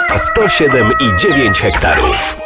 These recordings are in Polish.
107,9 hektarów.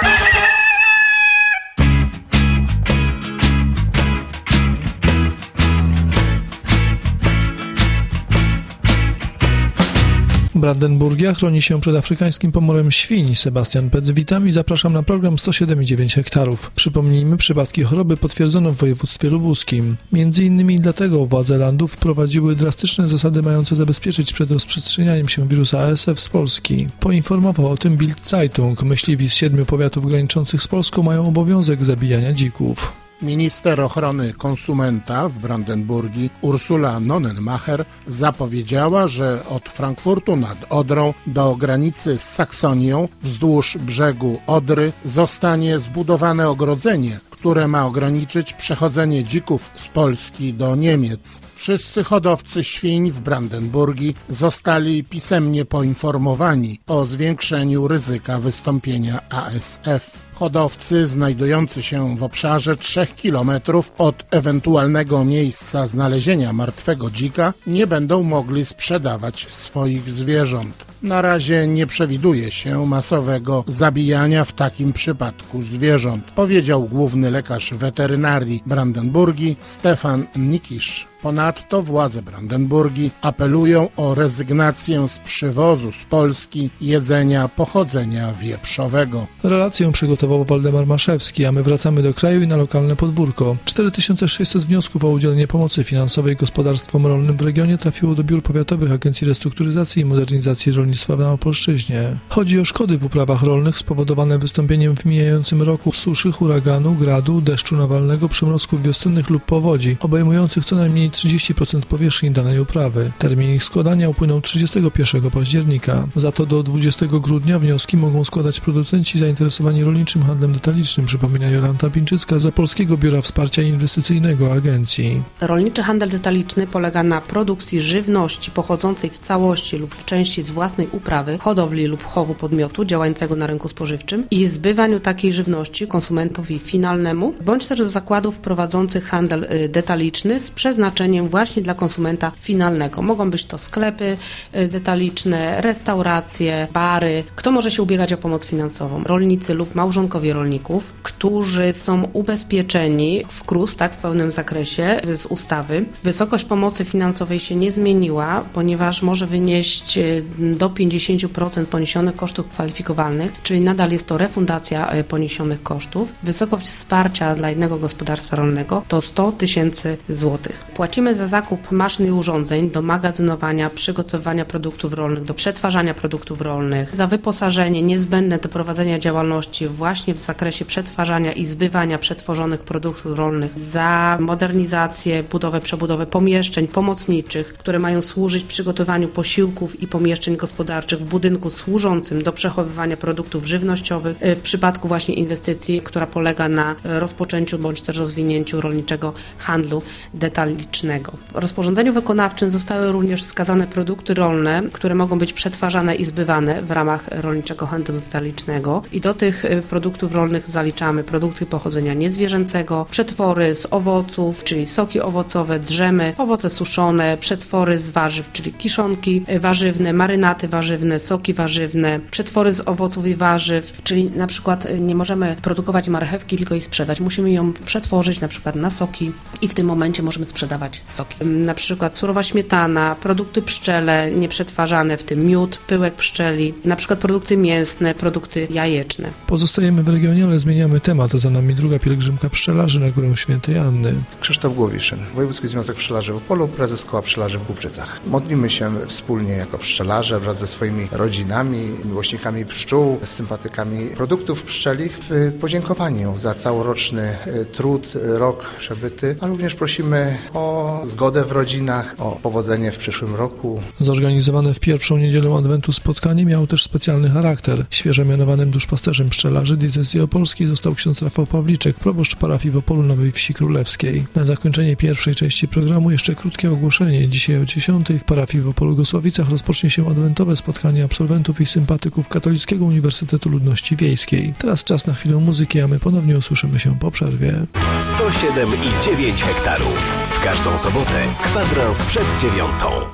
Brandenburgia chroni się przed afrykańskim pomorem świń. Sebastian Pec, witam i zapraszam na program 107,9 hektarów. Przypomnijmy, przypadki choroby potwierdzono w województwie lubuskim. Między innymi dlatego władze landu wprowadziły drastyczne zasady mające zabezpieczyć przed rozprzestrzenianiem się wirusa ASF z Polski. Poinformował o tym Bild Zeitung. Myśliwi z 7 powiatów graniczących z Polską mają obowiązek zabijania dzików. Minister ochrony konsumenta w Brandenburgii Ursula Nonnenmacher zapowiedziała, że od Frankfurtu nad Odrą do granicy z Saksonią wzdłuż brzegu Odry zostanie zbudowane ogrodzenie, które ma ograniczyć przechodzenie dzików z Polski do Niemiec. Wszyscy hodowcy świń w Brandenburgii zostali pisemnie poinformowani o zwiększeniu ryzyka wystąpienia ASF. Hodowcy znajdujący się w obszarze 3 km od ewentualnego miejsca znalezienia martwego dzika nie będą mogli sprzedawać swoich zwierząt. Na razie nie przewiduje się masowego zabijania w takim przypadku zwierząt, powiedział główny lekarz weterynarii Brandenburgii Stefan Nikisz. Ponadto władze Brandenburgii apelują o rezygnację z przywozu z Polski jedzenia pochodzenia wieprzowego. Relację przygotował Waldemar Maszewski, a my wracamy do kraju i na lokalne podwórko. 4600 wniosków o udzielenie pomocy finansowej gospodarstwom rolnym w regionie trafiło do biur powiatowych Agencji Restrukturyzacji i Modernizacji Rolnictwa na Opolszczyźnie. Chodzi o szkody w uprawach rolnych spowodowane wystąpieniem w mijającym roku suszy, huraganu, gradu, deszczu nawalnego, przymrozków wiosennych lub powodzi, obejmujących co najmniej 30% powierzchni danej uprawy. Termin ich składania upłynął 31 października. Za to do 20 grudnia wnioski mogą składać producenci zainteresowani rolniczym handlem detalicznym, przypomina Jolanta Pińczycka z Opolskiego Biura Wsparcia Inwestycyjnego Agencji. Rolniczy handel detaliczny polega na produkcji żywności pochodzącej w całości lub w części z własnej uprawy, hodowli lub chowu podmiotu działającego na rynku spożywczym i zbywaniu takiej żywności konsumentowi finalnemu, bądź też do zakładów prowadzących handel detaliczny z przeznaczeniem właśnie dla konsumenta finalnego. Mogą być to sklepy detaliczne, restauracje, bary. Kto może się ubiegać o pomoc finansową? Rolnicy lub małżonkowie rolników, którzy są ubezpieczeni w KRUS, tak, w pełnym zakresie z ustawy. Wysokość pomocy finansowej się nie zmieniła, ponieważ może wynieść do 50% poniesionych kosztów kwalifikowalnych, czyli nadal jest to refundacja poniesionych kosztów. Wysokość wsparcia dla jednego gospodarstwa rolnego to 100 000 złotych. Płacimy za zakup maszyn i urządzeń do magazynowania, przygotowywania produktów rolnych, do przetwarzania produktów rolnych, za wyposażenie niezbędne do prowadzenia działalności właśnie w zakresie przetwarzania i zbywania przetworzonych produktów rolnych, za modernizację, budowę, przebudowę pomieszczeń pomocniczych, które mają służyć przygotowaniu posiłków i pomieszczeń gospodarczych w budynku służącym do przechowywania produktów żywnościowych w przypadku właśnie inwestycji, która polega na rozpoczęciu bądź też rozwinięciu rolniczego handlu detalicznego. W rozporządzeniu wykonawczym zostały również wskazane produkty rolne, które mogą być przetwarzane i zbywane w ramach rolniczego handlu detalicznego i do tych produktów rolnych zaliczamy produkty pochodzenia niezwierzęcego, przetwory z owoców, czyli soki owocowe, drzemy, owoce suszone, przetwory z warzyw, czyli kiszonki warzywne, marynaty warzywne, soki warzywne, przetwory z owoców i warzyw, czyli na przykład nie możemy produkować marchewki, tylko jej sprzedać. Musimy ją przetworzyć na przykład na soki i w tym momencie możemy sprzedawać soki. Na przykład surowa śmietana, produkty pszczele nieprzetwarzane, w tym miód, pyłek pszczeli, na przykład produkty mięsne, produkty jajeczne. Pozostajemy w regionie, ale zmieniamy temat. Za nami druga pielgrzymka pszczelarzy na Górę Świętej Anny. Krzysztof Głowiszyn, Wojewódzki Związek Pszczelarzy w Opolu, prezes Koła Pszczelarzy w Głubczycach. Modlimy się wspólnie jako pszczelarze wraz ze swoimi rodzinami, miłośnikami pszczół, z sympatykami produktów pszczelich w podziękowaniu za całoroczny trud, rok przebyty, a również prosimy o zgodę w rodzinach, o powodzenie w przyszłym roku. Zorganizowane w pierwszą niedzielę Adwentu spotkanie miało też specjalny charakter. Świeżo mianowanym duszpasterzem pszczelarzy diecezji opolskiej został ksiądz Rafał Pawliczek, proboszcz parafii w Opolu Nowej Wsi Królewskiej. Na zakończenie pierwszej części programu jeszcze krótkie ogłoszenie. Dzisiaj o 10 w parafii w Opolu Gosławicach rozpocznie się adwentowe spotkanie absolwentów i sympatyków Katolickiego Uniwersytetu Ludności Wiejskiej. Teraz czas na chwilę muzyki, a my ponownie usłyszymy się po przerwie. 107,9 hektarów. W każdą sobotę kwadrans przed 9.